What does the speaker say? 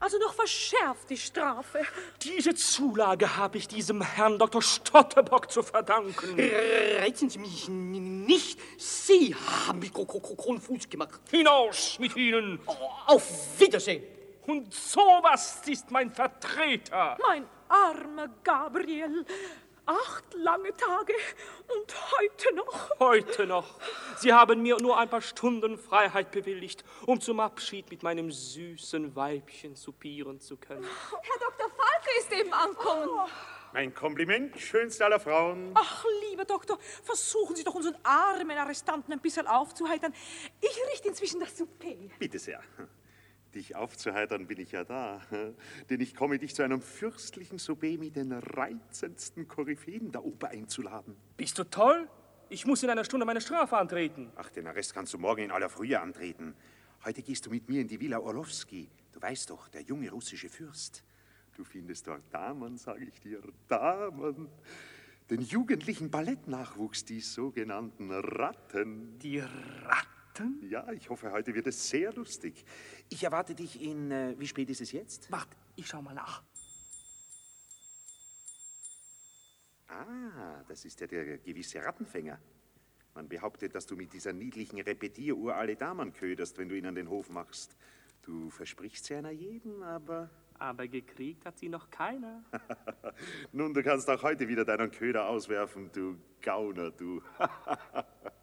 Also noch verschärft die Strafe. Diese Zulage habe ich diesem Herrn Dr. Stotterbock zu verdanken. Reizen Sie mich nicht. Sie haben mich konfus gemacht. Hinaus mit Ihnen! Auf Wiedersehen. Und sowas ist mein Vertreter. Mein armer Gabriel. 8 lange Tage und heute noch. Heute noch. Sie haben mir nur ein paar Stunden Freiheit bewilligt, um zum Abschied mit meinem süßen Weibchen soupieren zu können. Herr Dr. Falke ist eben angekommen. Mein Kompliment, schönste aller Frauen. Ach, lieber Doktor, versuchen Sie doch unseren armen Arrestanten ein bisschen aufzuheitern. Ich richte inzwischen das Souper. Bitte sehr. Dich aufzuheitern bin ich ja da, denn ich komme, dich zu einem fürstlichen Souper mit den reizendsten Koryphäen der Oper einzuladen. Bist du toll? Ich muss in einer Stunde meine Strafe antreten. Ach, den Arrest kannst du morgen in aller Frühe antreten. Heute gehst du mit mir in die Villa Orlowski. Du weißt doch, der junge russische Fürst. Du findest dort Damen, sage ich dir, Damen. Den jugendlichen Ballettnachwuchs, die sogenannten Ratten. Die Ratten? Ja, ich hoffe, heute wird es sehr lustig. Ich erwarte dich wie spät ist es jetzt? Warte, ich schau mal nach. Ah, das ist ja der gewisse Rattenfänger. Man behauptet, dass du mit dieser niedlichen Repetieruhr alle Damen köderst, wenn du ihn an den Hof machst. Du versprichst sie einer jeden, aber... Aber gekriegt hat sie noch keiner. Nun, du kannst auch heute wieder deinen Köder auswerfen, du Gauner, du.